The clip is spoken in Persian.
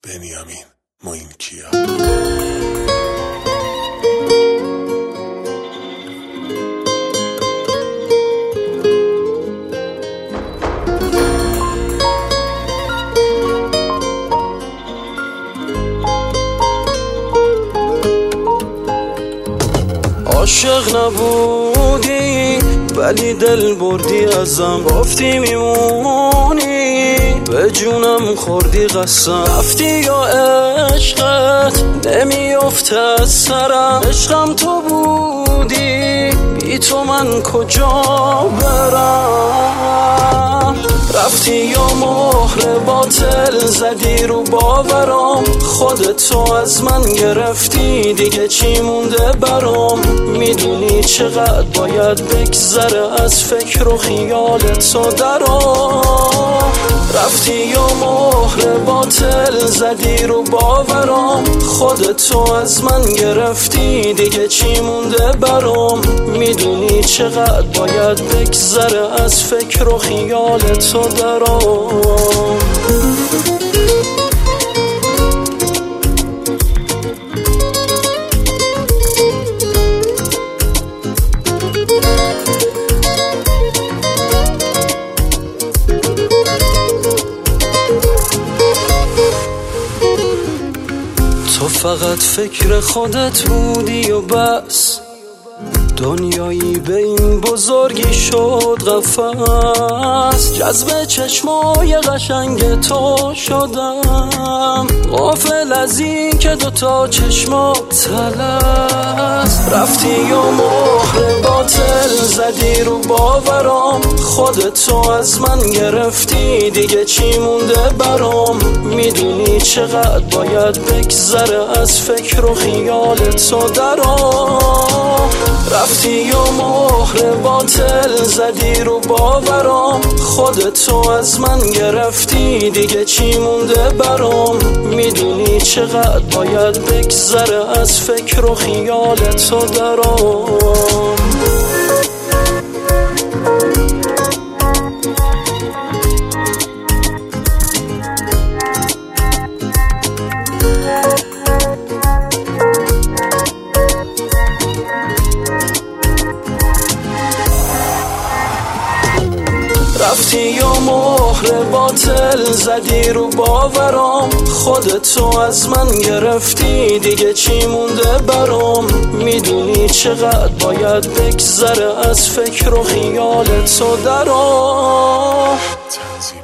بنیامین موینکیا. عاشق نبودی ولی دل بردی ازم، گفتی میمونی به جونم خوردی قسم. رفتی یا عشقت نمیافته از سرم، عشقم تو بودی بی تو من کجا برم. رفتی یا مهر باطل زدی رو باورم، خودتو از من گرفتی دیگه چی مونده برام. میدونی چقدر باید بگذره از فکر و خیال تو درام. رفتی یا مهر باطل زدی رو باورم، خودتو از من گرفتی دیگه چی مونده برام. میدونی چقدر باید بگذره از فکر و خیال تو درام. تو فقط فکر خودت بودی و بس، دنیایی به این بزرگی شد قفس. جذب چشمای قشنگ تو شدم، غافل از این که دوتا چشمات تلس. رفتی یا مهر باطل زدی رو باورم، خودتو از من گرفتی دیگه چی مونده برام. میدونی چقدر باید بگذره از فکر و خیال تو درام. رفتی یا مهر باطل زدی رو باورم، خودتو از من گرفتی دیگه چی مونده برام. میدونی چقدر باید بگذره از فکر و خیال تو درام. رفتی یا مهر باطل زدی رو باورم، خودتو از من گرفتی دیگه چی مونده برام. میدونی چقدر باید بگذره از فکر و خیال تو درام.